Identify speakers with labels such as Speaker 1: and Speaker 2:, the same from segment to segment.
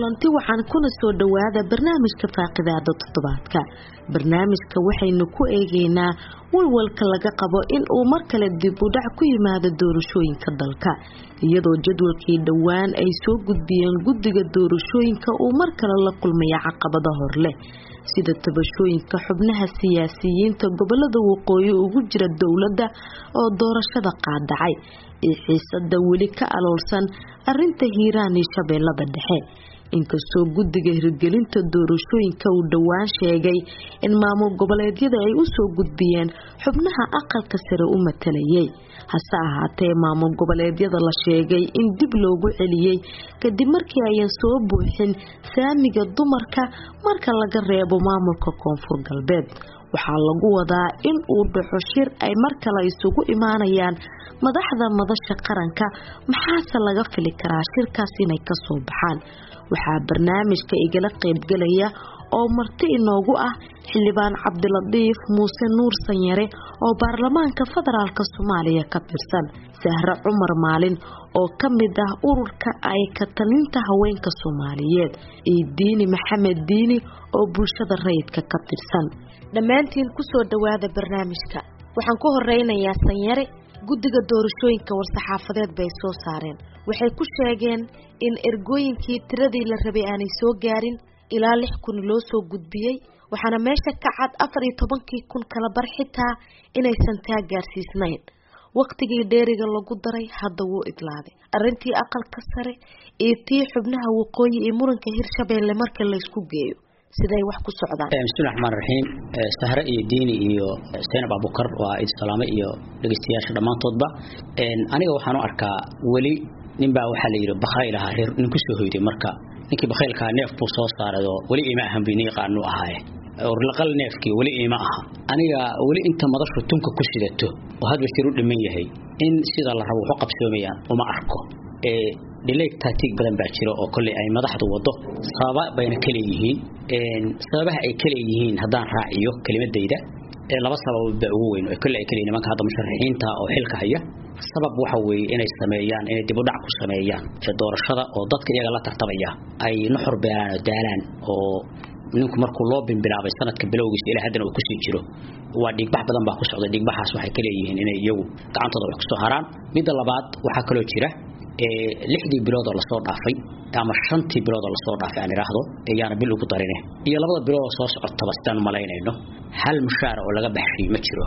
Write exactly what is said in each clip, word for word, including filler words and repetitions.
Speaker 1: kulanti waxaan kuna soo dhawaada barnaamijka faaqidaada toddobaadka. barnaamijka waxaynu ku eegeynaa walwalka laga qabo in uu mar kale dib u dhac ku yimaado doorashooyinka dalka, iyadoo jadwalkii dhawaan ay soo gudbiyeen guddiga doorashooyinka uu mar kale la kulmaya caqabado hor leh sida tabashooyinka xubnaha siyaasiyiinta gobolada waqooyi ugu jira dowladda oo doorashada qaadacay ee xiisada weli ka aloolsan arinta Hiiraan iyo Shabeellada Dhexe. inkastoo guddiga hirgelinta doorashooyinka uu dhawaan sheegay in maamul goboleedyada ay u soo gudbiyeen xubnaha aqalka sare u matalayay, hase ahaatee maamul goboleedyada la sheegay in dib loogu celiyay kadib markii ayan soo buuxin saamiga dumarka marka laga reebo maamulka Koonfur Galbeed. waxaa lagu wadaa in uu dhaxo shir ay mar kale isugu imaanayaan madaxda madasha qaranka. maxaase laga fili karaa shirkaas inay ka soo baxaan? waxaa barnaamijka igala qayb galaya oo marti inoogu ah xildhibaan Cabdiladiif Muuse Nuur Sanyare oo baarlamaanka federaalka Soomaaliya ka tirsan, Sahra Cumar Maalin oo kamid ah ururka ay ka talinta haweenka Soomaaliyeed, iyo Diini Maxamed Diini oo bulshada rayidka ka tirsan. dhammaantiin ku soo dhawaada barnaamijka. waxaan ku horeynayaa Sanyare. guddiga doorashooyinka war-saxaafadeed bay soo saareen, waxay ku sheegeen in ergooyinkii tiradii la rabay aanay soo gaarin ilaa lix kun loo soo gudbiyey, waxaana meesha ka cad afar iyo tobankii kun kala bar xitaa inaysan taa gaarsiisnayn. waqtigii dheeriga lagu daray hadda wuu idlaaday. arrintii aqalka sare iyo tii xubnaha waqooyi iyo muranka Hirshabeelle marka la isku geeyo siday wax ku socdaan.
Speaker 2: bismillaahir rahmaanir rahiim. Sahra iyo Diini iyo Zainab Abubakar waa id salaamo iyo dhageystayaasha dhamaantoodba. aniga waxaan u arkaa wali ninba waxa la yiri bakhaylaha reer nin ku soo hoyday, marka ninkii bakhaylka neef buu soo saarado wali ima ahan biinii qaanu ahaaye oo laqal neefkii wali ima aha. aniga wali inta madashu tunka ku sidato oo hadba shiru dhiman yahay in sida la rabo wax qabsoomayaan uma arko. ee delay tactic badan baa jiro oo kulli ay madaxdu wado sabab bayna kale yihiin. een sababaha ay kale yihiin hadaan raaciyo kalimadayda ee laba sabab baa ugu weyn oo kulli ay kale nimanka hadda musharaxiinta oo xilka haya. sabab waxa weeye inay sameeyaan inay dib u dhac ku sameeyaan doorashada oo dadka iyaga la tartamaya ay nuxur beelaan daalaan oo ninku markuu loo bilaabay sanadka bilowgiisa ilaa haddana uu ku sii jiro waa dhigbax badan baa ku socda. dhigbaxaas waxay kale yihiin inay iyagu gacantooda wax ku soo haraan. midda labaad waxa kale oo jira ee lixdii bilood oo la soo dhaafay ama shantii bilood oo la soo dhaafay aan iraahdo ayaana bil ugu darinay iyo labada bilood oo soo socota bastaan malaynayno hal mushaar oo laga baxshay ma jiro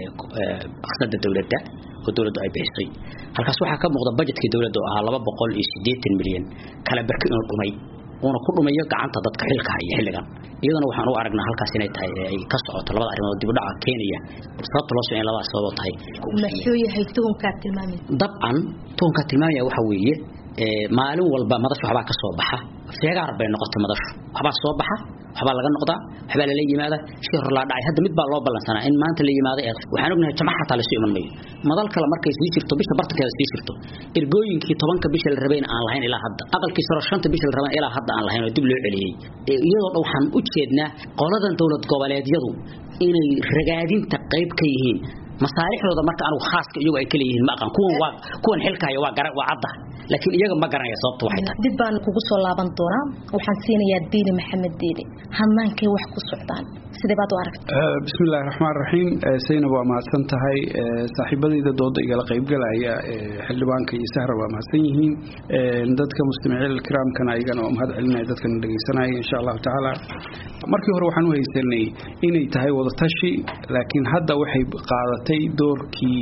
Speaker 2: ee aqsada dawladda oo dawladdu ay bixisay. halkaas waxa ka muuqda budgetkii dawladda oo ahaa laba boqol iyo siddeetan milyan kala barkii inuu dhumay una ku dhumayo gacanta dadka xilka haya xilligan. iyadana waxaan u aragnaa halkaas inay tahay ay ka socoto labada arrimood dib u dhaca Kenya sababta loo soo in labada sabab tahay.
Speaker 1: maxuu yahay tuunka tilmaamay?
Speaker 2: dabcan tuunka tilmaamaya waxa weeye ee maalin walba madax waxba ka soo baxa feegaar bay noqotay madax waxba soo baxa waxba laga noqdaa waxba la yimaada shir la dhacay hadda mid baa loo balansanaa in maanta la yimaado ee waxaan ognahay jamaacada la soo imanay madal kale markay sii jirto bisha bartankeeda sii jirto ergooyinkii tobanka bisha la rabeen aan lahayn ilaa hadda aqalkii soo shanta bisha la rabeen ilaa hadda aan lahayn oo dib loo celiyay. iyadoo waxaan u jeednaa qoladan dawlad goboleedyadu inay ragaadinta qayb ka yihiin masaalixdooda marka anigu khaaska iyagu ay kala yihiin ma aqaan kuwan waa kuwan xilkaayo waa garan waa cadda laakiin iyaga ma garanaya sababta waxay tahay.
Speaker 1: dib baan kugu soo laaban doonaa. waxaan siinayaa Diini Maxamed Diini. hannaankay wax ku socdaan sidee baad u aragtaa?
Speaker 3: bismillaahir rahmaanir rahiim. Zainab waa mahadsan tahay. saaxiibadayda dooda igala qayb galaya xildhibaanka iyo Sahra waa mahadsan yihiin. dadka mustamiiciin kiraamkana ayagana oo mahad celinaya dadkan dhageysanaya insha Allah taala. markii hore waxaan u haysanay inay tahay wada tashi, laakiin hadda waxay qaadatay doorkii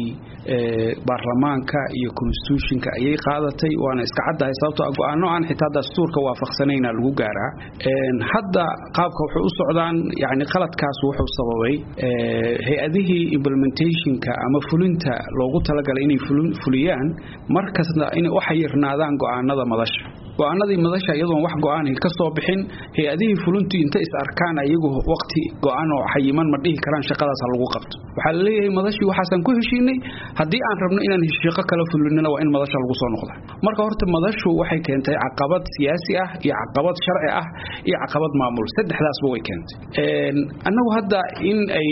Speaker 3: baarlamaanka iyo constitutionka ayay qaadatay waana iska caddahay sababtoo ah go'aano aan xitaa dastuurka waafaqsanayna lagu gaaraa. hadda qaabka wuxuu u socdaan yani qaladkaas wuxuu sababay hay'adihii implementationka ama fulinta loogu talagalay inay fuliyaan markasta inay u xayirnaadaan go'aanada madasha. go'aanadii madasha iyadoon wax go'aan ka soo bixin hay'adihii fulintu inta is arkaan ayagu waqti go'aan oo xayiman ma dhihi karaan shaqadaas lagu qabto. waxa la leeyahay madashii waxaasan ku heshiinay haddii aan rabno inaan shaqo kala fulinno waa in madasha lagu soo noqdo. marka horta madashu waxay keentay caqabad siyaasi ah iyo caqabad sharci ah iyo caqabad maamul saddexdaasba way keentay. een annagu hadda in ay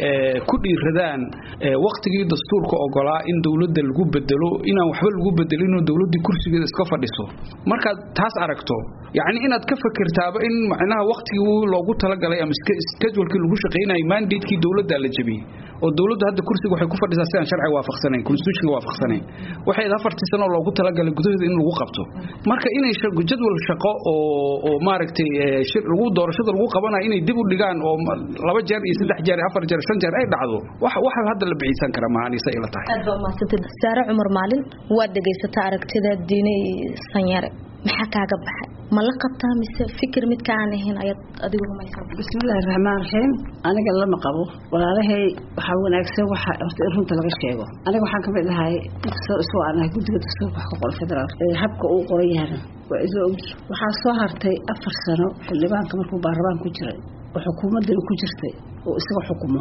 Speaker 3: ku dhiiradaan waqtigii dastuurka ogolaa in dawladda lagu bedelo inaan waxba lagu bedelino dawladda kursigeeda iska fadhiso marka inaad taas aragto يعني إن أتكفكر تابع إن معناها وقت لو قلت لك على أمس كجول كل وش قينا إيمان ديت كي دولة على جبيه والدولة هذا كرسي وحيكون فرد سنة شرعي وافق سنين كونستيوشن وافق سنين وحيد هفرت سنة لو قلت لك على جدود إنه وقفته مركا إنه يشرق جدول الشقاء أو أو ماركتي شر وجود دور شد الوقوق أنا إنه يدبوا اللجان أو لو جار يسدح جار أفر جار شن جار أي بعضه واحد واحد هذا اللي بعيسان كرام هاني سائلة تاعي.
Speaker 1: أدب ما ستد سارة عمر مالن واد جيس تعرف كذا الديني سنيار محكى قبح ملقطة مثل فكر متكانه هنا أديهم ما يسمع.
Speaker 4: بسم الله الرحمن الرحيم أنا قال لما قبوا ولا له هي وحاول أكسب وحرهم تلقى شيء أنا وحكم بها هاي سواء أنا كنت بتصور حقوق الفدرال حبك أو قريها وإذا وحصهر تي أفر سنة اللي بان كمان كباربان كجرا وحكومة دين كجرتي وإسمه حكومة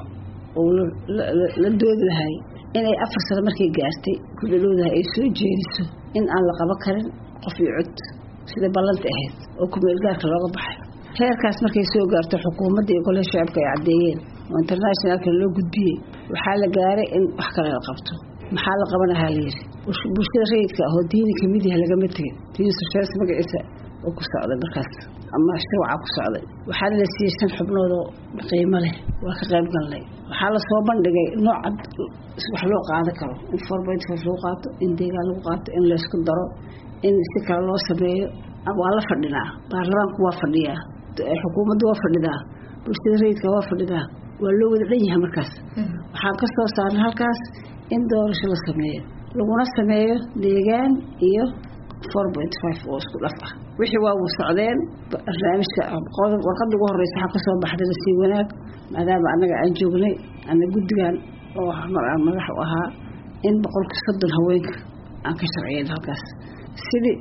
Speaker 4: وللدول هاي إن أفر سنة مركي جاستي كل لونها إيسو جيرسو إن أنا لقبكرن قفي عد sida balanta ahayd oo kumeelgaarka looga baxay heerkaas markay soo gaarto xukuumadda iyo golaha shacabka ay cadeeyeen oo internationalka loo gudbiyay waxa la gaaray in wax kale la qabto maxaa la qabanayaa leeyahay bulshada rayidka ah oo diini kamid yahay laga mid tahay diin soo magaciisa oo ku socda markaas ama shirwaca ku socday waxa la siiyay shan xubnood oo qiimo leh waa ka qayb galnay waxa la soo bandhigay nooc wax loo qaadan karo in four point five loo qaato in deegaan lagu qaato in la isku daro in si kale loo sameeyo waa la fadhinaa baarlamaanku waa fadhiyaa xukuumaddu waa fadhidaa bulshada rayidka waa fadhidaa waa loo wada dhan yahay markaas waxaan ka soo saarnay halkaas in doorasho la sameeyo laguna sameeyo deegaan iyo four point five oo isku dhaf ah wixii waa u socdeen barnaamijka warqadda ugu horeysa waxa ka soo baxday si wanaag maadaama anaga aan joognay ana guddigan oo madax u ahaa in boqolkiiba soddon haweenka aan ka sharciyeen halkaas sidii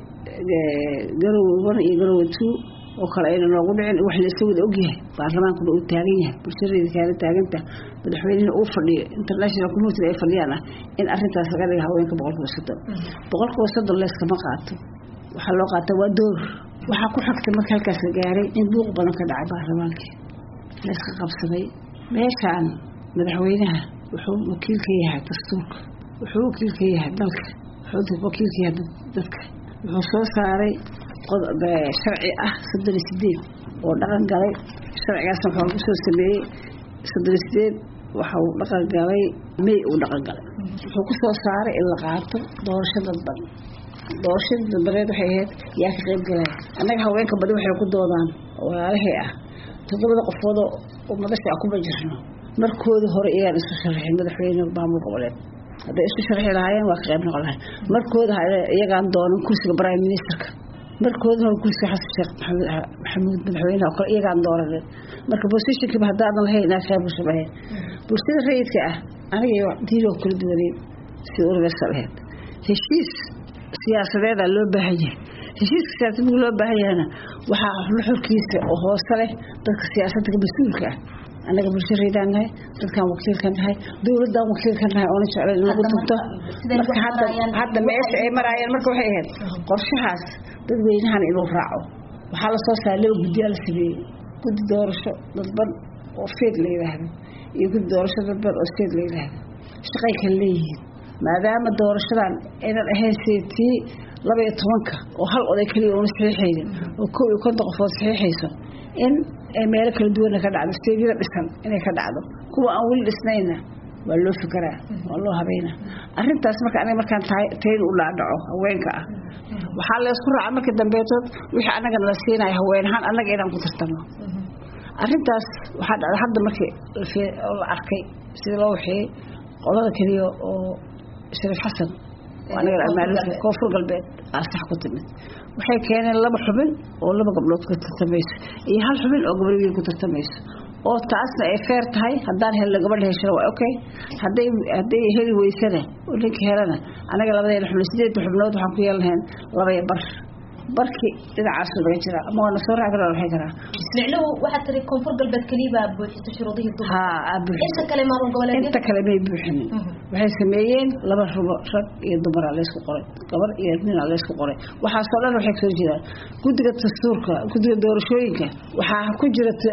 Speaker 4: garowan iyo garowan two oo kale ay noogu dhicin wax la soo wada ogyahay baarlamaanku uu taagan yahay bulshada kale taaganta madaxweynaha uu fadhiyo international community ay fadhiyaan in arrintaas laga dhigo haweenka boqolkiiba soddon boqolkiiba soddon la iska ma qaato waxa loo qaataa waa door waxa ku xigtay marka halkaas la gaaray in buuq badan ka dhacay baarlamaanka la iska qabsaday meeshaan madaxweynaha wuxuu wakiil ka yahay dastuurka wuxuu wakiil ka yahay dalka wuxuu wakiil ka yahay dadka wuxuu soo saaray qodob sharci ah soddon iyo sideed oo dhaqan galay sharcigaas wuxuu ku soo sameeyay soddon iyo sideed waxa uu dhaqan galay may uu dhaqan galay wuxuu ku soo saaray in la qaato doorashada dad doorashada dadbareed waxay ahayd yaa ka qayb galay annaga haweenka badi waxay ku doodaan walaalahay ah todobada qofood oo madasha ku bajirno markooda hore iyaan isu sharxin madaxweynaha maamul goboleed hadday isu sharxi lahaayeen waa ka qayb noqon lahayn markooda iyagaan doonan kursiga prime ministerka markooda hore kursiga xasan sheekh maxamuud madaxweynaha oo kale iyagaan dooran marka positionkiiba haddaadan lahayn inaa qayb gasho lahayn bulshada rayidka ah aniga iyo diinoo kala duwanay si universal ahayd heshiis siyaasadeeda loo baahan yahay heshiiska siyaasadeed loo baahan yahayna waxaa xulkiisa oo hoose leh dadka siyaasadda mas'uulka ah anaga bulshada rayidaan nahay dadkan wakiilka nahay dawladdan wakiilka nahay oo jecel in lagu tunto marka hadda hadda meesha ay marayaan marka waxay ahayd qorshahaas dadweynahan inuu raaco waxaa la soo saaray laba guddi la sameeyay guddi doorasho dadban oo feed la yiraahdo iyo guddi doorasho dadban oo feed la yiraahdo shaqay kala leeyihiin maadaama doorashadan aynan ahayn seetii laba iyo tobanka oo hal oday kaliya oo saxiixayeen oo koob iyo konton qof oo saxiixayso in ay meel kala duwan ka dhacdo steedida dhisan inay ka dhacdo kuwa aan wali dhisnayna waa loo fikiraa waa loo habeynaa arrintaas marka aniga markaan tayn u dhaadhaco haweenka ah waxaa la isku raacay markii dambeetood wixii anaga la siinay haweenahan anaga inaan ku tartano arrintaas waxaa dhacday hadda markii la arkay sida loo waxay qolada kaliya oo Shariif Xasan وانا المعلومات كوفر قلبت أصح كتبت وحي كان لما حبل ولا بقبلوت كنت تتميس إيه هالحبل أو قبل كنت تتميس أو تعسنا إفرت هاي هدان هلا قبل هاي شلون أوكي هدي هدي هذي ويسنة ولك هرنا أنا قال بدي الحبل سديد بحبلوت وحكي لهن الله يبر بركي إذا عصر بيجرا ما أنا صورة على ولا حجرا
Speaker 1: سمعنا واحد تري كونفور قلبت كليبة بتشرطيه الضبط
Speaker 4: ها أبوح
Speaker 1: أنت كلمة رجولة
Speaker 4: أنت كلمة بوحن وهي سميين لبر شرط يدبر على سوق قري قبر يدمن على سوق قري وحصل له حكي سجلا كنت قد السورك كنت دور شويك وح كجرت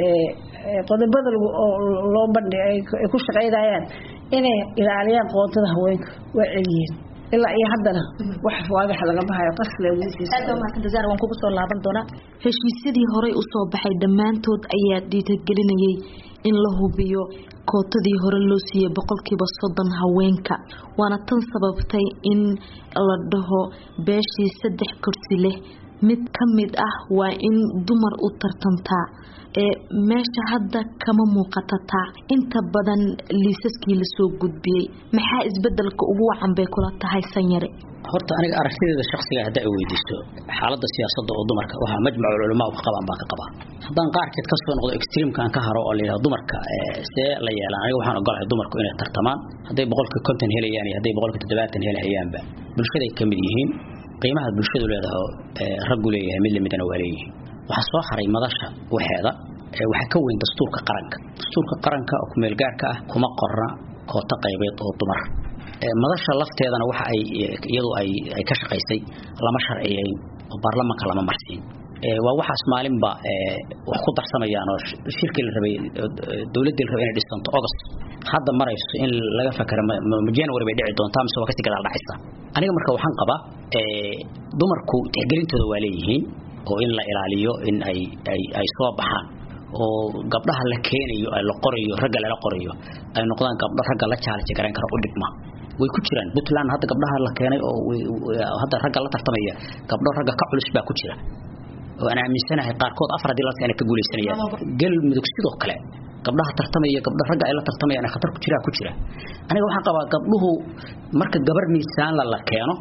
Speaker 4: قد بدل لو بدي كوش قيدايان إنه إلى عليان قوتها هويك وعليين إلا أي حدنا وحف واضح لقى بها قصة ويسيس
Speaker 1: هذا ما كنت زار وانكو بصور لابن دونا هشيسيدي هوري أصوب بحي دمانتود أياد دي تتقلينيي إن له بيو kootadii hore loo siiyay boqolkiiba soddon haweenka waana tan sababtay in la dhaho beeshii saddex kursi leh mid kamid ah waa in dumar u tartamtaa ee meesha hadda kama muuqata inta badan liisaskii la soo gudbiyay maxaa isbedelka ugu wacan bay kula tahay sanyare
Speaker 2: horta aniga aragtideeda shakhsiga hadda ay weydiiso xaaladda siyaasadda oo dumarka waxa majmac ulama ka qabaan baan ka qabaa haddaan qaarkeed ka soo noqdo extreme kan ka haro oo leeyahay dumarka see la yeelaan aniga waxaan ogolahay dumarku inay tartamaan haday boqolkiiba konton helayaan iyo haday boqolkiiba toddobaatan helayaanba bulshada ay kamid yihiin qiimaha bulshadu leedahay rag u leeyahay mid lamidana waa leeyahay waxa soo haray madasha waxeeda waxa ka weyn dastuurka qaranka dastuurka qaranka oo meel gaarka ah kuma qorna koota qaybeed oo dumar madasha lafteedana waxa ay iyadu ay ay ka shaqaysay lama sharciyeyn oo baarlamaanka lama marsiin ee waa waxa maalinba ee wax ku darsamayaan oo shirkii la rabay dawladda la rabay inay dhisanto August hadda marayso in laga fakaro ma January bay dhici doontaa mise waqti gadaal dhacaysa aniga marka waxaan qabaa ee dumarku tixgelintooda waa leeyihiin oo in la ilaaliyo in ay ay ay soo baxaan oo gabdhaha la keenayo ay la qorayo ragga la qorayo ay noqdaan gabdho ragga la challenge garan kara u dhigma way ku jiraan Puntland hadda gabdhaha la keenay oo hadda ragga la tartamaya gabdho ragga ka culus baa ku jira oo ana aaminsanahay qaarkood afar hadii la keenay ka guuleysanaya gal mudug sidoo kale gabdhaha tartamaya gabdho ragga ay la tartamayaan khatar ku jira ku jira aniga waxaan qabaa gabdhuhu marka gabar miisaan la keeno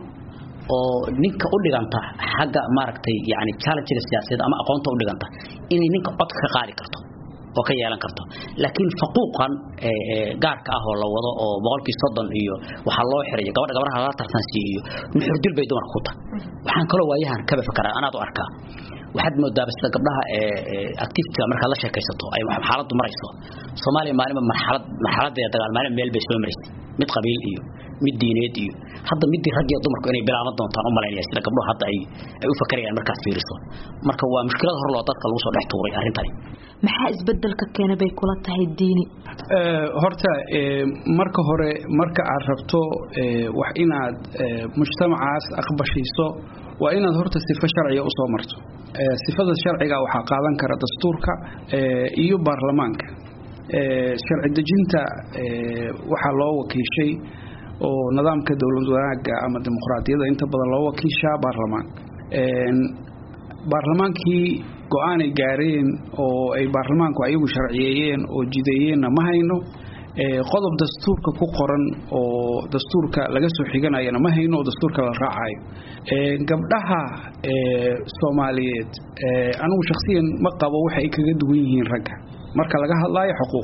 Speaker 2: oo ninka u dhiganta xagga maaragtay yaani challenge siyaasadeed ama aqoonta u dhiganta inay ninka cod ka qaadi karto oo ka yeelan karto laakiin faquuqan ee gaarka ah oo la wado oo boqolkiiba soddon iyo waxa loo xiriyo gabadha gabadha la tartansiiyo nuxurdil bay dumar ku tahay waxaan kala waayahan ka fakara anaad u arkaa waxaad moodaa bas gabdhaha ee activity marka la sheekaysato ay xaaladdu marayso Soomaaliya maalin marxalad marxaladeeda dagaal maalin meel bay soo mareysay mid qabiil iyo mid diineed iyo hadda mid rag iyo dumarku inay bilaaban doontaan u maleynaya sida gabdhaha hadda ay ay u fakarayaan markaad fiiriso marka waa mushkilad hor loo dadka lagu soo dhex tuuray arintani
Speaker 1: maxaa isbedelka keenay bay kula tahay diini
Speaker 3: ee horta ee marka hore marka aad rabto ee wax inaad mujtamacaas aqbashiiso waa inaad horta sifo sharciga u soo marto ee sifada sharciga waxa qaadan kara dastuurka ee iyo baarlamaanka ee sharci dejinta ee waxa loo wakiishay oo nidaamka dawlad wanaagga ama dimuqraadiyadda inta badan loo wakiishaa baarlamaanka ee baarlamaankii go'aan ay gaareen oo ay baarlamaanku ayagu sharciyeeyeen oo jideeyeen ma hayno ee qodob dastuurka ku qoran oo dastuurka laga soo xiganayana ma hayno oo dastuurka la raacayo ee gabdhaha ee Soomaaliyeed ee anigu shakhsiyan ma qabo waxa ay kaga duwan yihiin ragga marka laga hadlayo xuquuq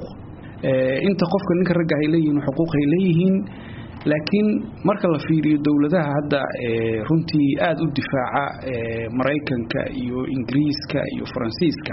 Speaker 3: ee inta qofka ninka ragga ay leeyihiin xuquuq ay leeyihiin laakiin marka la fiiriyo dawladaha hadda ee runtii aad u difaaca ee Mareykanka iyo Ingiriiska iyo Faransiiska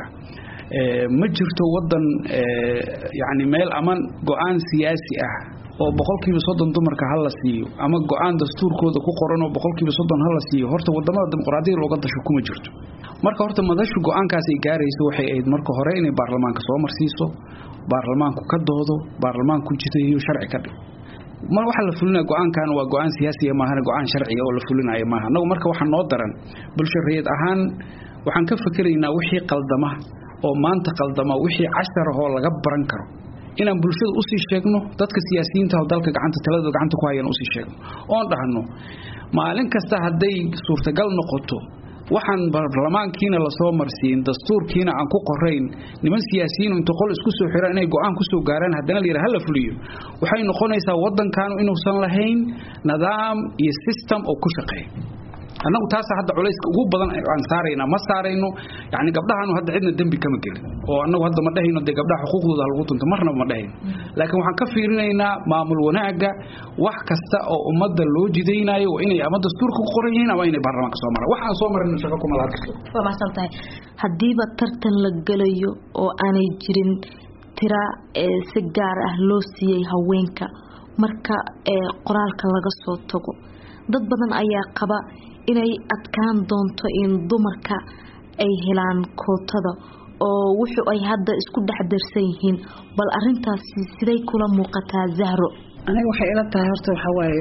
Speaker 3: ee ma jirto wadan ee yaani meel aman go'aan siyaasi ah oo boqolkiiba soddon dumarka hal la siiyo ama go'aan dastuurkooda ku qoran oo boqolkiiba soddon hal la siiyo horta wadamada dimuqraadiyadda looga dasho kuma jirto marka horta madashu go'aankaas ay gaarayso waxay ahayd marka hore inay baarlamaanka soo marsiiso baarlamaanku ka doodo baarlamaanku jideeyo sharci ka dhig ma waxa la fulinayo go'aankan waa go'aan siyaasi ah maahan go'aan sharci ah oo la fulinayo maahan anagu marka waxa noo daran bulshadeed ahaan waxaan ka fikiraynaa wixii qaldama oo maanta qaldama wixii cashar ah oo laga baran karo inaan bulshada u sii sheegno dadka siyaasiyiinta oo dalka gacanta talada gacanta ku hayaan u sii sheegno oo dhahno maalin kasta haday suurtagal noqoto waxaan baarlamaankiina la soo marsiin dastuurkiina aan ku qorayn niman siyaasiyiin inta qol isku soo xiraan inay go'aan ku soo gaaraan hadana la yiraahdo la fuliyo waxay noqonaysaa wadankan inuu san lahayn nidaam iyo system oo ku shaqeeyo anagu taas hadda culayska ugu badan aan saarayna ma saarayno yaani gabdhahan hadda cidna dambi kama gelin oo anagu hadda ma dhahayno de gabdhaha xuquuqdooda lagu tunto marna ma dhahayno laakiin waxaan ka fiirinaynaa maamul wanaaga wax kasta oo ummadda loo jideynayo waa inay ama dastuurka ku qoran yihiin ama inay baarlamaanka soo maraan waxaan soo marin shaqo kuma laha
Speaker 1: waa maasantahay hadiiba tartan la galayo oo aanay jirin tira ee si gaar ah loo siiyay haweenka marka ee qoraalka laga soo tago dad badan ayaa qaba inay adkaan doonto in dumarka ay helaan kootada oo wuxuu ay hadda isku dhaxdarsan yihiin bal arintaas siday kula muuqataa Zahro
Speaker 4: aniga waxay ila tahay horta waxa waaye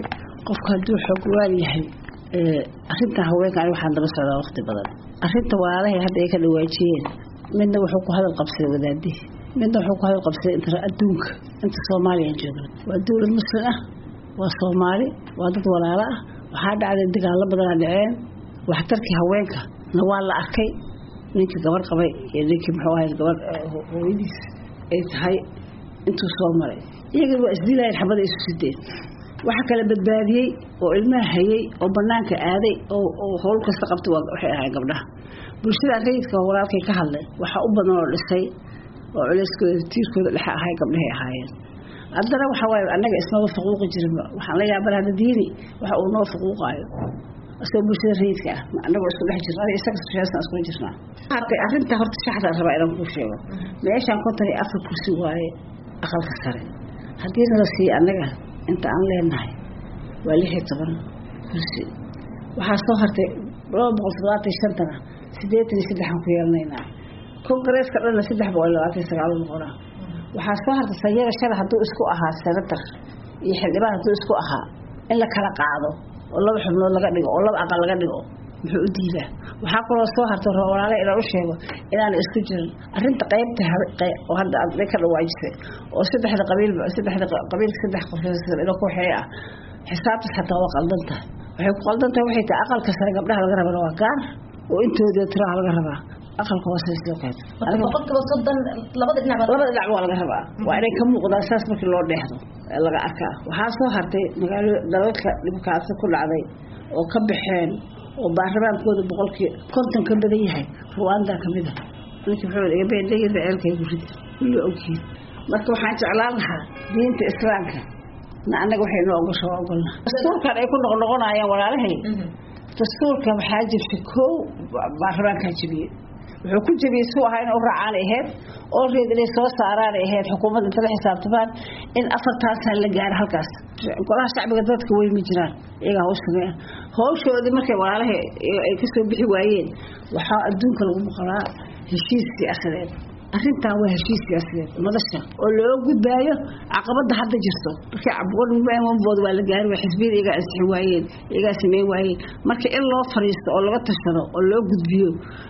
Speaker 4: qofka hadduu xoog waal yahay arrinta haweenka ani waxaan daba socdaa waqti badan arrinta walaalahay hadda ay ka dhawaajiyeen midna wuxuu ku hadal qabsaday wadaadii midna wuxuu ku hadal qabsaday inta adduunka inta Soomaaliya joogto waa dawlad muslim ah waa Soomaali waa dad walaalo ah waxaa dhacday dagaalo badan dhaceen waxtarkii haweenka na waa la arkay ninka gabar qabay iyo ninkii muxuu ahaa gabar hooyadiis ay tahay intuu soo maray iyaga waa isdiilayeen xabada isu sideen waxa kala badbaadiyay oo ilmaha hayay oo banaanka aaday oo oo howl kasta qabtay waxay ahayd gabdhaha bulshada rayidka walaalkay ka hadlay waxa u badan oo dhisay oo culayskooda tiirkooda dhex ahay gabdhaha ahaayeen haddana waxa waaye annaga isma faquuq jirin waxaan la yaabaa diini waxa uu noo faquuqayo asoo bulshada rayidka ah annaga isku dhex jirnaa isaga siyaasada isku jirnaa hadda arrinta horta shaxda rabaa inaan ku sheego meeshan konton iyo afar kursi waaye aqalka sare haddii la sii annaga inta aan leenahay waa lix iyo toban kursi waxaa soo hartay laba boqol toddobaatan iyo shan tana sideetan iyo saddex aan ku yeelanaynaa kongareeska dhanna saddex boqol iyo labaatan iyo sagaal noqona waxaa soo hartay sayada shala hadduu isku ahaa senator iyo xildhibaan hadduu isku ahaa in la kala qaado oo laba xubnood laga dhigo oo laba aqal laga dhigo muxuu u diidaa waxaa kaloo soo hartay walaalo inaan u sheego inaan isku jirin arrinta qaybta oo hadda aad ka dhawaajisay oo saddexda qabiil saddexda qabiil saddex qof inuu ku xeeya xisaabta xataa waa qaldan tahay waxay ku qaldan tahay waxay tahay aqalka sare gabdhaha laga rabaa waa gaar oo intooda tiraha laga rabaa aqalka hoose sidoo kale
Speaker 5: boqolkiiba soddon labada dhinac
Speaker 4: labada dhinac waa laga rabaa waa inay ka muuqdaan saas markii loo dheexdo laga arkaa waxaa soo hartay magaalo dalalka dhibkaasi ku dhacday oo ka baxeen oo baarlamaankooda boqolkii konton ka badan yahay Rwanda kamid ah ninka wuxuu iga beeldegay beelkay gurid kullu ogyiin marka waxaan jeclaan lahaa diinta islaamka na anaga waxay noo ogasho ogolna dastuurkan ay ku noqnoqonayaan walaalahay dastuurka waxaa jirta koow baarlamaanka jibiyay wuxuu ku jibiyay soo ahaa inuu raacaan ahayd oo reedlay soo saaraan ahayd xukuumadda inta la xisaabtamaan in afartan sano la gaar halkaas golaha shacbiga dadka way ma jiraan iyaga hawsha hawshoodii markay walaalahay ay ka soo bixi waayeen waxa adduunka lagu maqlaa heshiis siyaasadeed arrintan waa heshiis siyaasadeed madasha oo loo gudbaayo caqabada hadda jirto markii cabqoon muhiim bood waa la gaari waa xisbiyada iyaga ansixin waayeen iyaga sameyn waayeen marka in loo fariisto oo laga tashado oo loo gudbiyo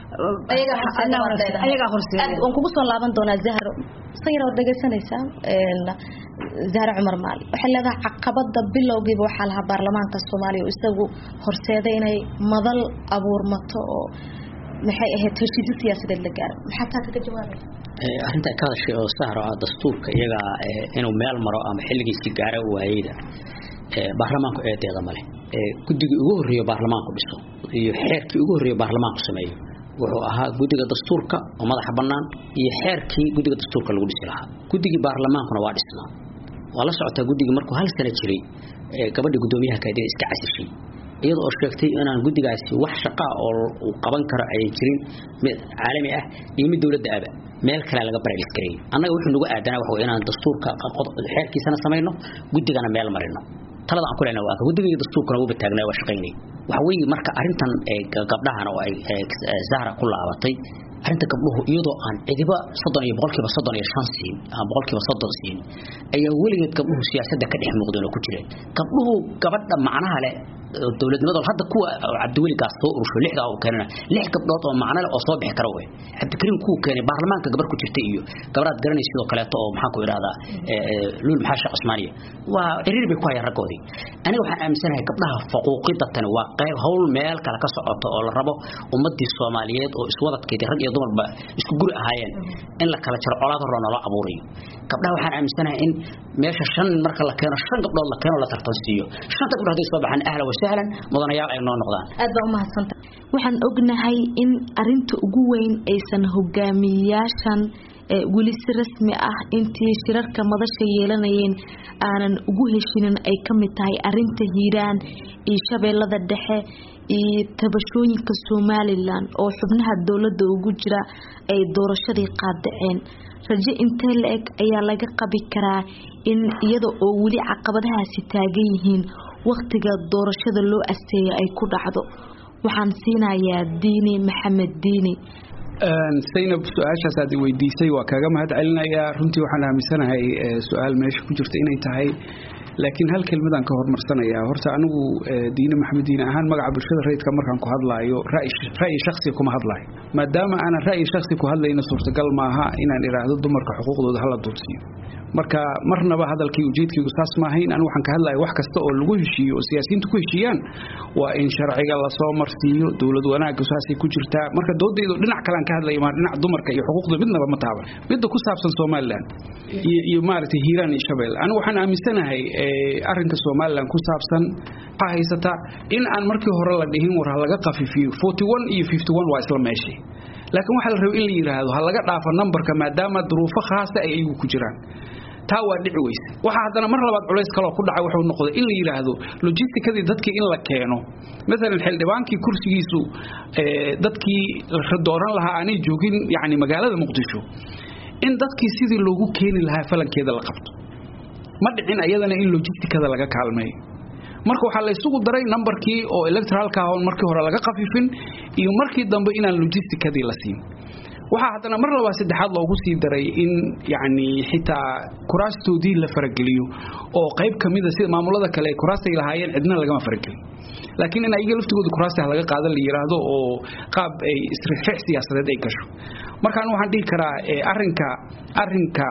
Speaker 5: ayaga
Speaker 4: ayaga horseed
Speaker 5: aan kugu soo laaban doonaa Zahro sayro dhageysanaysaa een Zahra Umar Maali waxa leedahay caqabada bilowgiiba waxa laha baarlamaanka Soomaaliya isagu horseeday inay madal abuurmato oo maxay ahayd heshiis siyaasadeed la gaaro maxaa taa kaga jawaabay
Speaker 2: ee arinta ka hadashay oo Zahra dastuurka iyaga inuu meel maro ama xilligiisii gaaro waayida ee baarlamaanku eedeeda male ee guddiga ugu horeeyo baarlamaanku dhiso iyo xeerkii ugu horeeyo baarlamaanku sameeyo wuxuu ahaa guddiga dastuurka oo madaxa bannaan iyo xeerkii guddiga dastuurka lagu dhisi lahaa guddiga baarlamaankuna waa dhisnaa waa la socotaa guddiga markuu hal sano jiray ee gabadha gudoomiyaha ka dhigay iska casishay iyadoo sheegtay inaan guddigaasi wax shaqo oo uu qaban karo ay jirin mid caalami ah iyo mid dawladda aba meel kale laga bareelis karay annaga wuxuu nagu aadanaa waxa weeye inaan dastuurka xeerkiisana sameeyno guddigana meel marino talada aan ku leenahay waa guddiga dastuurka ugu bataagnaa waa shaqaynay waxa weeye marka arintan ee gabdhahan oo ay Zahra ku laabatay arinta gabdhuhu iyadoo aan cidiba soddon iyo boqolkiiba soddon iyo shan siin ama boqolkiiba soddon siin ayaa weligeed gabdhuhu siyaasadda ka dhex muuqdeen oo ku jireen gabdhuhu gabadha macnaha leh dawladnimada hadda kuwa Cabdiweli gaas soo urusho lixda oo keenana lix gabdhood oo macna leh oo soo bixi kara way Cabdikariim ku keenay baarlamaanka gabar ku jirtay iyo gabadha garanay sidoo kale oo maxaa ku iraahdaa luul maxaa Soomaaliya waa xiriir bay ku hayaan ragoodii aniga waxaan aaminsanahay gabdhaha faquuqida tan waa qayb hawl meel kale ka socoto oo la rabo ummadii Soomaaliyeed oo iswadadkeedii rag iyo dumarba isku guri ahaayeen in la kala jaro colaad roona loo abuurayo gabdhaha waxaan aaminsanahay in meesha shan marka la keeno shan gabdhood la keeno la tartansiiyo shanta gabdhood ay soo baxaan ahla wa sahlan mudanayaal ay noo noqdaan
Speaker 5: aad baa u mahadsantahay
Speaker 1: waxaan ognahay in arinta ugu weyn aysan hogaamiyaashan weli si rasmi ah intii shirarka madasha yeelanayeen aanan ugu heshinin ay ka mid tahay arinta Hiiraan iyo Shabeellada Dhexe iyo tabashooyinka Somaliland oo xubnaha dawladda ugu jira ay doorashadii qaadaceen rajo intee leeg ayaa laga qabi karaa in iyada oo weli caqabadahaasi taagan yihiin waqtiga doorashada loo asteeyay ay ku dhacdo waxaan siinayaa Diini Maxamed Diini
Speaker 3: Zainab su'aashaas aad weydiisay waa kaaga mahad celinayaa runtii waxaan aaminsanahay su'aal meesha ku jirta inay tahay laakiin hal kelmad aan ka hormarsanayaa horta anigu diina maxamed diina ahaan magaca bulshada rayidka markaan ku hadlaayo ra'yi shakhsi kuma hadlaayo maadaama aan ra'yi shakhsi ku hadlayna suurtagal maaha inaan iraahdo dumarka xuquuqdooda hala doodsiyo marka marnaba hadalkii ujeedkiigu saas ma ahayn aan waxaan ka hadlayo wax kasta oo lagu heshiiyo oo siyaasiyiintu ku heshiiyaan waa in sharciga la soo marsiiyo dawlad wanaagga saasay ku jirtaa marka doodaydu dhinac kale aan ka hadlayo ma dhinac dumarka iyo xuquuqda midnaba ma taaban midda ku saabsan Soomaaliland iyo iyo maartay Hiiraan iyo Shabeelle anigu waxaan aaminsanahay arrinka Soomaaliland ku saabsan waxa haysata in aan markii hore la dhihin war laga qafifiyo forty-one iyo fifty-one waa isla meeshii laakiin waxa la rabo in la yiraahdo ha laga dhaafo numberka maadaama duruufo khaas ah ay igu ku jiraan taa waa dhici weys waxa hadana mar labaad culays kale oo ku dhacay wuxuu noqday in la yiraahdo logisticadii dadkii in la keeno mesela xildhibaankii kursigiisu ee dadkii la dooran lahaa aanay joogin yaani magaalada Muqdisho in dadkii sidii loogu keeni lahaa falankeeda la qabto ma dhicin ayadana in logisticada laga kaalmeeyo marka waxa la isugu daray numberkii oo electoralka ah markii hore laga qafifin iyo markii dambe inaan logisticadii la siin waxa hadana mar labaad saddexaad loogu sii daray in yaani xitaa kuraastoodii la farageliyo oo qayb kamid ah sida maamulada kale ay kuraastay lahaayeen cidna laga farageliyo laakiin in ayaga laftigooda kuraasta laga qaadan la yiraahdo oo qaab ay isriix siyaasadeed ay gasho marka waxaan dhihi karaa arrinka arrinka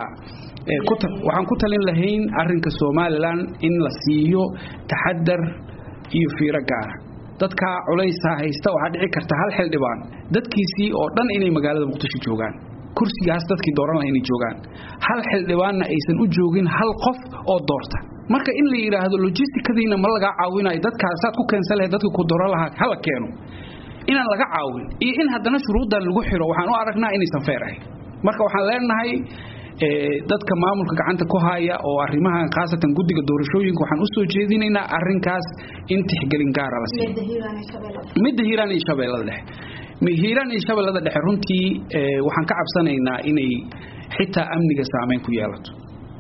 Speaker 3: waxaan ku talin lahayn arrinka Soomaaliland in la siiyo taxadar iyo fiiro gaar dadka culaysa haysta waxa dhici karta hal xildhibaan dadkiisii oo dhan inay magaalada Muqdisho joogaan kursigaas dadkii dooran lahayn inay joogaan hal xildhibaanna aysan u joogin hal qof oo doorta marka in la yiraahdo logisticadiina ma laga caawinayo dadka saad ku keensan lahayd dadku ku dooran lahaa hala keeno inaan laga caawin iyo in hadana shuruudan lagu xiro waxaan u aragnaa inaysan fair ahayn marka waxaan leenahay dadka maamulka gacanta ku haya oo arrimahan qaasatan gudiga doorashooyinka waxaan u soo jeedinaynaa arrinkaas in tixgelin gaar ah la siiyo midda Hiiraan iyo Shabeelle dhexe mi Hiiraan iyo Shabeelle dhexe runtii waxaan ka cabsanaynaa inay xitaa amniga saameyn ku yeelato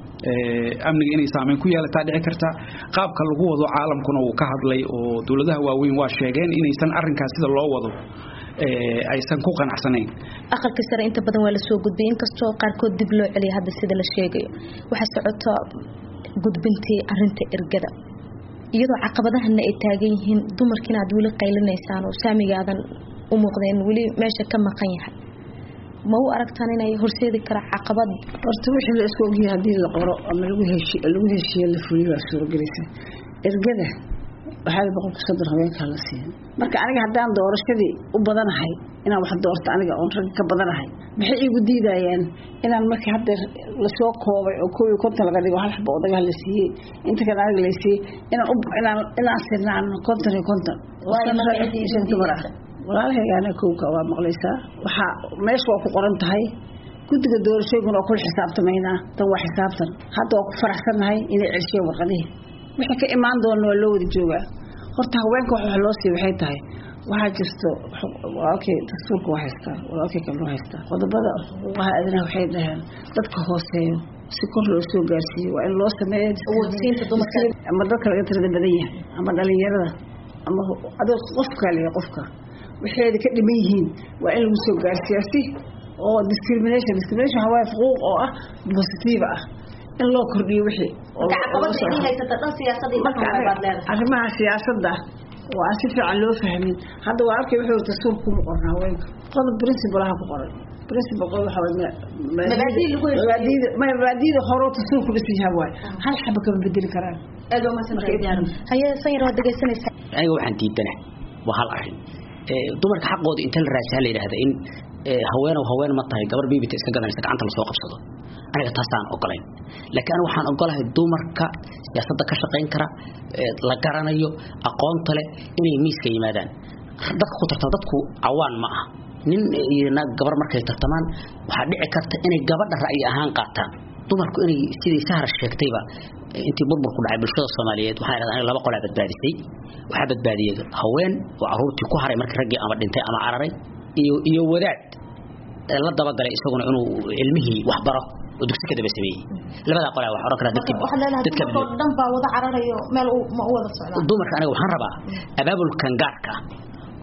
Speaker 3: ee amniga inay saameyn ku yeelataa dhici karta qaabka lagu wado caalamkuna uu ka hadlay oo dawladaha waaweyn waa sheegeen inaysan arrinkaas sida loo wado ee aysan ku qanacsanayn
Speaker 5: aqalka sare inta badan waa la soo gudbiyay inkastoo qaarkood dib loo celiyo hadda sida la sheegayo waxa socoto gudbintii arrinta ergada iyadoo caqabadahana ay taagan yihiin dumarkina aad wali qaylinaysaan oo saamigaadan u muuqdeen wali meesha ka maqan yahay ma u aragtaan inay horseedi kara caqabad
Speaker 4: horta wixii la isku ogyahay hadii la qoro ama lagu heshiiyo lagu heshiiyo la fuliyo soo galaysa ergada waxa la boqol kusoo darhaweenka la siiyay marka aniga hadaan doorashadii u badanahay inaan wax doorto aniga oo rag ka badanahay maxay igu diidayaan inaan markii hadda la soo koobay oo kooyo konton laga dhigo hal xabo oo dagaal la siiyay inta kale aniga la siiyay inaan inaan inaan sinaan konton iyo konton walaalahayna kooka waa maqlaysaa waxa meesha waa ku qoran tahay gudiga doorashooyinka oo ku xisaabtamayna tan waa xisaabtan hadda waa ku faraxsanahay inay celshiyo warqadii wixii ka imaan doona waa loo wada joogaa horta haweenka waxa loo sii waxay tahay waxa jirto okay dastuurka waa haystaa walaalkay kan loo haystaa qodobada xuquuqaha aadanaha waxay dhahaan dadka hooseeyo si kor loo soo gaarsiiyo waa in loo sameeyo
Speaker 5: awoodsiinta dumarka
Speaker 4: ama dadka laga tirada badan yahay ama dhalinyarada ama adoo qofka kale qofka waxay ka dhiman yihiin waa in lagu soo gaarsiiyo si oo discrimination discrimination waa xuquuq oo ah positive ah in loo kordhiyo wixii
Speaker 5: oo caqabad ay haysata dhan siyaasadii marka
Speaker 4: arrimaha siyaasadda waa si fiican loo fahmin hadda waa arkay wuxuu dastuurku ku qornaa haweenka qodob principle ah ku qoran principle qodob waxa weeye mabaadi'da lagu mabaadi'da mabaadi'da hore dastuurku dhisay yahay hal xaba ka bedeli karaan aad oo ma sanadiyaan
Speaker 5: haye sayro dhageysanaysa
Speaker 2: ayaga waxaan diidana waa hal arrin ee dumarka xaqooda inta la raasay la yiraahdo in haweenaw haween ma tahay gabar biibita iska gadanaysa gacanta la soo qabsado aniga taasaan ogolayn laakiin aniga waxaan ogolahay dumarka siyaasadda ka shaqeyn kara la garanayo aqoonta leh inay miiska yimaadaan dadka ku tartan dadku awaan ma ah nin iyo naag gabar markay tartamaan waxa dhici karta inay gabadha ra'yi ahaan qaataan dumarku inay sidii sahar sheegtayba intii burbur ku dhacay bulshada Soomaaliyeed waxa ay raadaan laba qol badbaadisay waxa badbaadiyay haween oo caruurtii ku haray markii ragii ama dhintay ama cararay iyo iyo wadaad la daba galay isaguna inuu ilmihii wax baro oo dugsiga daba sameeyay labada qol wax oran kara dadkii
Speaker 5: dadka dhan baa wada cararayo meel ma wada socdaan
Speaker 2: dumarka aniga waxaan rabaa abaabulkan gaarka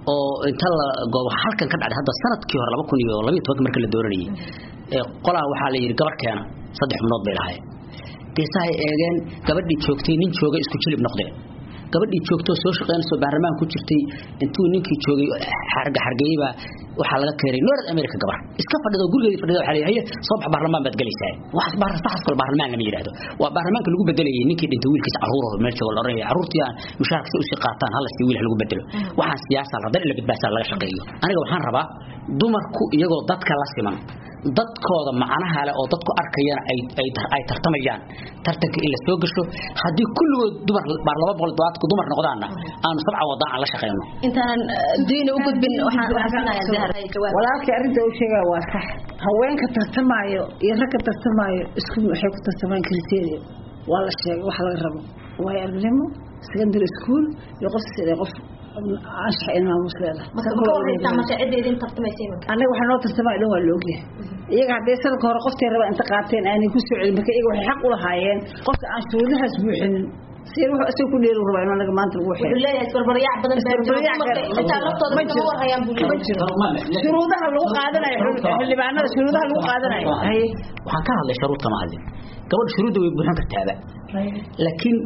Speaker 2: oo inta la goobo halkan ka dhacday hadda sanadkii hore laba kun iyo laba iyo toban markii la dooranayay ee qolaha waxa la yiri gabar keena saddex xubnood bay lahaayeen deesaay eegeen gabadhii joogtay nin joogay isku jilib noqdeen gabadhii joogto soo shaqeynayso baarlamaan ku jirtay intuu ninkii joogay xarga xargeeyba waxa laga keenay North America gabar iska fadhido gurigeeda fadhido waxa leeyahay soo bax baarlamaan baad galaysaa wax baar saxas kale baarlamaan lama yiraahdo waa baarlamaanka lagu bedelayay ninkii dhintay wiilkiisa caruur meel jooga la oranay caruurtii aan mushaarka u sii qaataan hal si wiil lagu bedelo waxaan siyaasad la dadka badbaasa laga shaqeeyo aniga waxaan rabaa dumarku iyagoo dadka la siman dadkooda macnaha leh oo dadku arkayaan ay ay ay tartamayaan tartanka in la soo gasho hadii kulligood dumar bar laba boqol dadku dumar noqdaana aan sabca wadaan la shaqeeyno
Speaker 5: intaan diin u gudbin waxaan waxaanayaa zahar
Speaker 4: walaalkii arinta uu sheegay waa sax haweenka tartamayo iyo ragga tartamayo isku waxay ku tartamaan kriteriyo waa la sheegay wax laga rabo way arnimo secondary school iyo qof sida qof ashxa inaa musleeda
Speaker 5: marka waxay ma ciideedin tartamaysiin
Speaker 4: anaga waxa noo tartamay dhan waa loogiye iyaga hadday sanadka hore qoftii raba inta qaateen aanay ku soo celin marka iyaga waxay xaq u lahaayeen qofka aan shuruudahaas buuxinin sir wuxuu asoo ku dheeri raba in anaga maanta lagu waxay
Speaker 5: leeyahay barbariyaac badan baa inta laftooda ma warhayaan bulshada
Speaker 4: shuruudaha lagu qaadanayo xildhibaanada shuruudaha lagu qaadanayo hay
Speaker 2: waxaan ka hadlay shuruud kama hadlin gabadh shuruuda way buuxin kartaa laakiin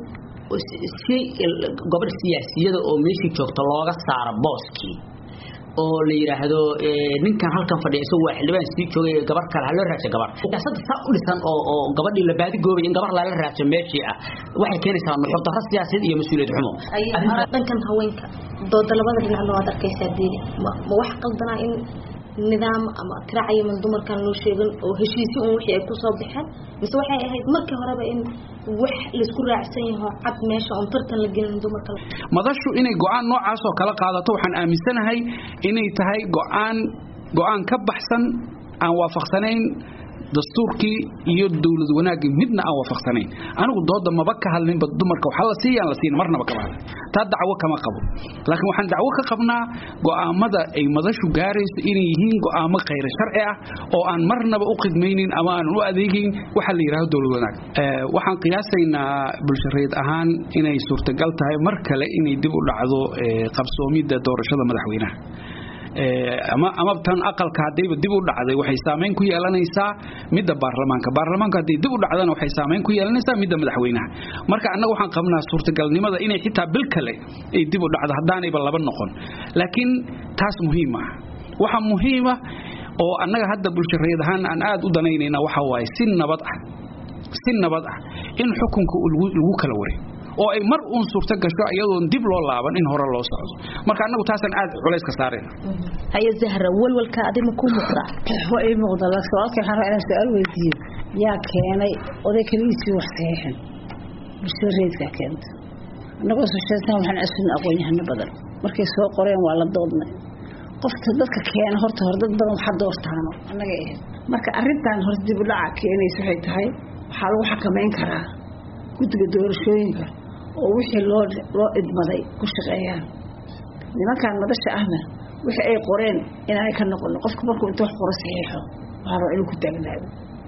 Speaker 2: si gobol siyaasiyada oo meeshii joogto looga saaro booskii oo la yiraahdo ninkan halkan fadhiyo isagoo waa xildhibaan si joogay gabar kale hal raasha gabar siyaasadda saa u dhisan oo oo gabadhii la baadi goobay in gabar la la raasho meeshii ah waxay keenaysaa nuxurta siyaasadeed iyo mas'uuliyad xumo
Speaker 5: dhankan haweenka dooda labada dhinac loo arkaysaa diin ma wax qaldana in nidaam ama tiraaciyo man dumarkan loo sheegan oo heshiisi oo wixii ay ku soo baxeen mise waxay ahayd markii horeba in wax la isku raacsan yahay cad meesha oo tartan la gelin dumarka
Speaker 3: madashu inay go'aan noocaas oo kala qaadato waxaan aaminsanahay inay tahay go'aan go'aan ka baxsan aan waafaqsanayn dastuurkii iyo dawlad wanaagii midna aan waafaqsanayn anigu dooda maba ka hadlin bad dumarka waxa la siiyaan la siin marnaba ka baahan taa dacwo kama qabo laakiin waxaan dacwo ka qabnaa go'aamada ay madashu gaarayso inay yihiin go'aamo khayr sharci ah oo aan marnaba u qidmaynin ama aan u adeegin waxa la yiraahdo dawlad wanaag ee waxaan qiyaasaynaa bulshareed ahaan inay suurtagal tahay mar kale inay dib u dhacdo qabsoomida doorashada madaxweynaha ama ama tan aqalka hadayba dib u dhacday waxay saameyn ku yeelanaysaa midda baarlamaanka baarlamaanka haday dib u dhacdana waxay saameyn ku yeelanaysaa midda madaxweynaha marka annaga waxaan qabnaa suurtagalnimada inay xitaa bil kale ay dib u dhacdo hadaanayba laba noqon laakiin taas muhiim ah waxa muhiim ah oo annaga hadda bulshareed ahaan aan aad u danaynayna waxa waaye si nabad ah si nabad ah in xukunka lagu kala wareego oo ay mar uun suurta gasho iyadoo dib loo laaban in hore loo socdo marka anagu taasan aad culays ka saareen
Speaker 1: hay zahra walwalka adima ku muuqda
Speaker 4: waa ay muuqda la su'aalka xara inaan su'aal weydiiyo yaa keenay oday kaliisii wax saxiixan bulshadeedka keenta anagoo soo sheegsan waxaan asin aqoon-yahano badan markay soo qoreen waa la doodnay qofta dadka keena horta hor dad badan waxa doortaano anaga ee marka arintan hor dib u dhaca keenaysa waxay tahay waxa lagu xakameyn karaa guddiga doorashooyinka oo wixii loo loo idmaday ku shaqeeyaan nimankan madasha ahna wixii ay qoreen inay ka noqon qofka markuu inta wax qoro saxiixo waxa inuu ku taagnaado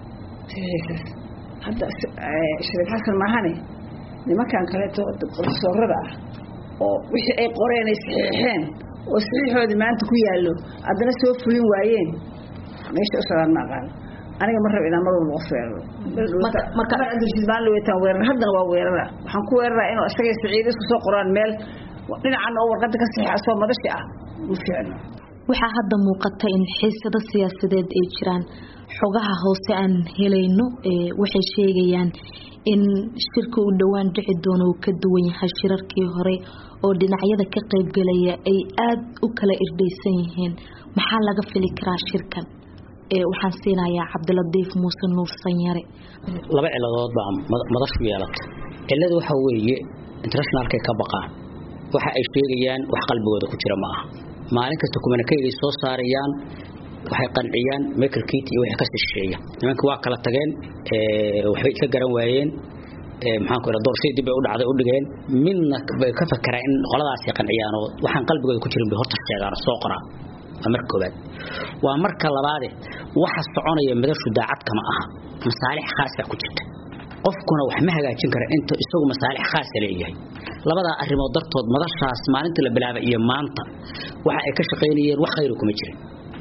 Speaker 4: hadda shariif xasan maahane nimankan kale to professorada ah oo wixii ay qoreen ay saxiixeen oo saxiixoodii maanta ku yaallo haddana soo fulin waayeen meesha u socdaan ma aqaan aniga mar rab inaan mar walba feero marka marka aan loo weetaan weerar haddana waa weerara waxaan ku weeraraa inuu isaga saciid isku soo qoraan meel dhinacan oo warqada ka saxiixa soo madashi ah u fiicno
Speaker 1: waxa hadda muuqata in xiisado siyaasadeed ay jiraan xogaha hoose aan helayno ee waxay sheegayaan in shirka uu dhawaan dhici doono uu ka duwan yahay shirarkii hore oo dhinacyada ka qayb galaya ay aad u kala irdhaysan yihiin maxaa laga fili karaa shirkan ee waxaan siinayaa Cabdiladiif Muuse Nuur Sanyare
Speaker 2: laba ciladood baa madashu yeelatay ciladu waxa weeye internationalka ka baqaan waxa ay sheegayaan wax qalbigooda ku jira ma aha maalin kasta communique soo saarayaan waxay qanciyaan Michael Keaty iyo waxa ka shisheeya nimanka waa kala tageen ee waxay ka garan waayeen ee maxaan ku raador shay dib ay u dhacday u dhigeen midna ka fakara in qoladaas ay qanciyaan oo waxaan qalbigooda ku jirin bay horta sheegaan soo qoraan marka koobaad waa marka labaad waxa soconaya madashu daacad kama aha masaalix khaas ah ku jirta qofkuna wax ma hagaajin kara inta isagu masaalix khaas ah leeyahay labada arrimood dartood madashaas maalinta la bilaabay iyo maanta waxa ay ka shaqeynayeen wax khayr kuma jirin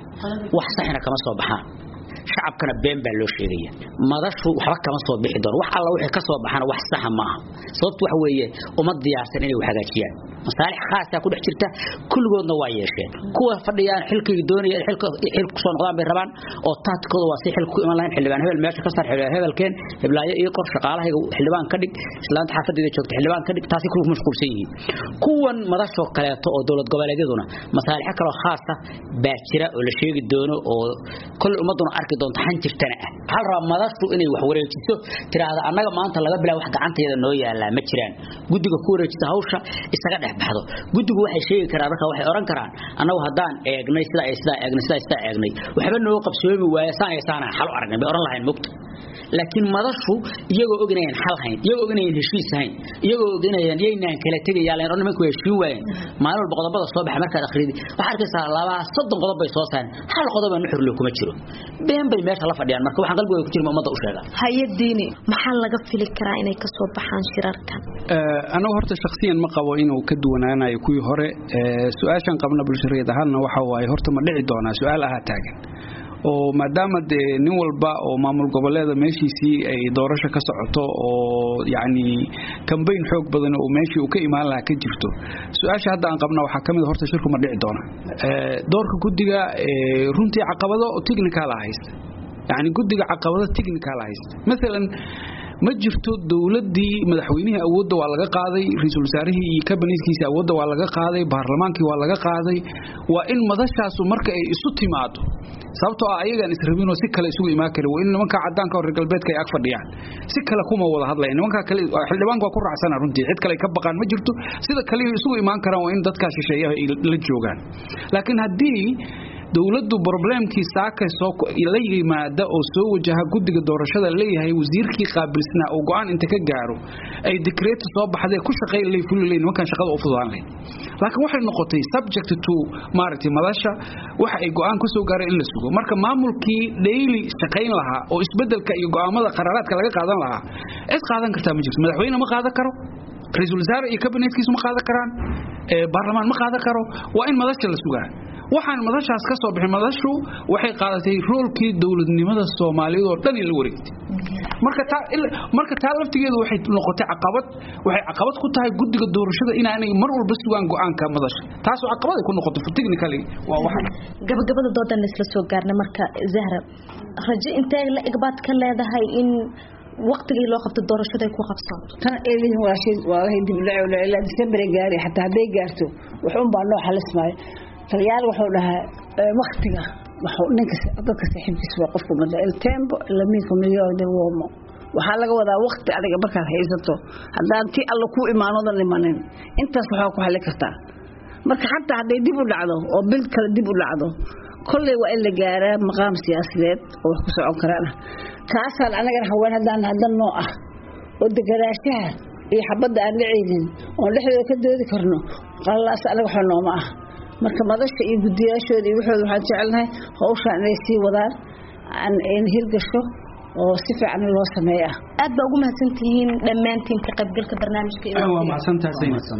Speaker 2: wax saxina kama soo baxaan shacabkana been baa loo sheegaya madashu waxba kama soo bixi doon wax alla wixii ka soo baxana wax sax ma aha sababtu waxa weeye uma diyaarsan inay wax hagaajiyaan masaalix khaas ah ku dhex jirta kulligoodna waa yeesheen kuwa fadhiyaan xilkii doonaya xilka xilku soo noqdaan bay rabaan oo taadkooda waa si xilku iman lahayn xildhibaan hebel meesha ka sar xilibaan hebelkeen heblaayo iyo qor shaqaalahayga xildhibaan ka dhig islaanta xaafadda joogta xildhibaan ka dhig taasi kullu mashquulsan yihiin kuwan madasho kaleeto oo dawlad goboleedyaduna masaalix kale oo khaas ah baa jira oo la sheegi doono oo kullu ummaduna arki doonto xan jirtana ah hal raba madashu inay wax wareejiso tiraahdo annaga maanta laga bilaabo wax gacanteeda noo yaala ma jiraan gudiga ku wareejisa hawsha isaga dhex baxdo gudigu waxay sheegi karaan marka waxay oran karaan annagu hadaan eegnay sida ay sida eegnay sida sida eegnay waxba noo qabsoomi waaya saan aysan xal u aragnay bay oran lahayn mugta laakiin madashu iyagoo ognayeen xal hayn iyagoo ognayeen heshiis hayn iyagoo ognayeen yeynaan kala tagayaan oo nimanku heshiin waayeen maalin qodobada soo baxay marka akhriidi waxa arkaysaa laba soddon qodob bay soo saareen hal qodob aan xurlo kuma jiro been bay meesha la fadhiyaan marka waxaan qalbigooda ku jira ummadda u sheega
Speaker 1: hay'adiini maxaa laga fili karaa inay ka soo baxaan shirarkan
Speaker 3: ee anagu horta shakhsiyan ma qabo inuu ka duwanaanayo kuwii hore ee su'aashan qabna bulshada ahaana waxa waaye horta ma dhici doonaa su'aal aha taagan oo maadaama nin walba oo maamul goboleeda meeshiisii ay doorasho ka socoto oo yaani campaign xoog badan oo meeshii uu ka imaan lahaa ka jirto su'aasha hadda aan qabna waxa kamid horta shirku ma dhici doona ee doorka gudiga ee runtii caqabado technical ah haysta yaani gudiga caqabado technical ah haysta midalan ma jirto dawladii madaxweynaha awoodda waa laga qaaday ra'iisul wasaarihii iyo kabinetkiisa awoodda waa laga qaaday baarlamaankii waa laga qaaday waa in madashaas marka ay isu timaado sababtoo ah ayagan israbino si kale isugu imaan kara waa in nimanka cadaanka oo galbeedka ay ag fadhiyaan si kale kuma wada hadlayaan nimanka kale xildhibaanku waa ku raacsan runtii cid kale ka baqaan ma jirto sida kale isugu imaan karaan waa in dadka shisheeyaha la joogaan laakiin hadii dawladdu problemkii saaka soo la yimaada oo soo wajaha gudiga doorashada leeyahay wasiirkii qaabilsana oo go'aan inta ka gaaro ay decreet soo baxday ku shaqeyn leey fulileen markaan shaqada u fududaan leh laakiin waxay noqotay subject to maartay madasha waxa ay go'aan ku soo gaareen in la sugo marka maamulkii daily shaqeyn lahaa oo isbedelka iyo go'aamada qaraaraadka laga qaadan lahaa is qaadan kartaa ma jirto madaxweyne ma qaadan karo ra'iisul wasaare iyo kabinetkiisu ma qaadan karaan ee baarlamaan ma qaadan karo waa in madasha la sugaa waxaan madashaas ka soo bixin madashu waxay qaadatay roolkii dawladnimada Soomaaliyeed oo dhan in la wareegtay marka taa marka taa laftigeedu waxay noqotay caqabad waxay caqabad ku tahay gudiga doorashada inaanay mar walba sugaan go'aanka madasha taas oo caqabad ay ku noqoto technically waa waxa
Speaker 5: gabagabada doodan isla soo gaarnay marka Zahra rajo intee la igbaad ka leedahay in waqtigii loo qabto doorashada ay ku qabsanto
Speaker 4: tan eelin waa shay waa dib loo ilaa December gaari hatta haday gaarto wuxuu baa loo xalismay talyaal wuxuu dhahaa waqtiga wuxuu ninka dadka saaxiibkiisa waa qofku mada el tempo la miinka milyan de womo waxa laga wadaa waqti adiga markaad haysato hadaan tii alla ku imaanada limanin intaas waxa ku xalin kartaa marka xataa haday dib u dhacdo oo bil kale dib u dhacdo kulli waa in la gaaraa maqaam siyaasadeed oo wax ku socon karaan kaasaan anaga haween hadaan hadan noo ah oo degaraashaha iyo xabada aan dhicin oo dhexdooda ka doodi karno qalaas anaga waxa noo ma ah marka madasha iyo gudiyaashooda iyo wuxuu waxaan jecelnahay hawshan inay sii wadaan aan in hirgasho oo si fiican loo sameeyo
Speaker 5: aad baa ugu mahadsantihiin dhamaantiin ka qaybgalka barnaamijka
Speaker 3: iyo waa mahadsantahay saynisan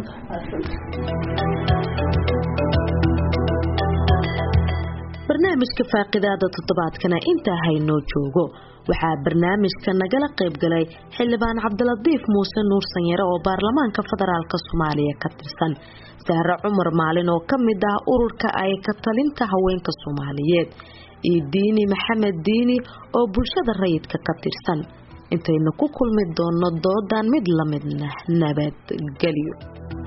Speaker 1: barnaamijka faaqidaada toddobaadkana inta haynoo joogo waxaa barnaamijka nagala qayb galay xildhibaan Cabdiladiif Muuse Nuur Sanyare oo baarlamaanka federaalka Soomaaliya ka tirsan Zahra Cumar Maalin oo kamid ah ururka ay ka talinta haweenka Soomaaliyeed iyo Diini Maxamed Diini oo bulshada rayidka ka tirsan intayna ku kulmi doono doodan mid la midna nabad galiyo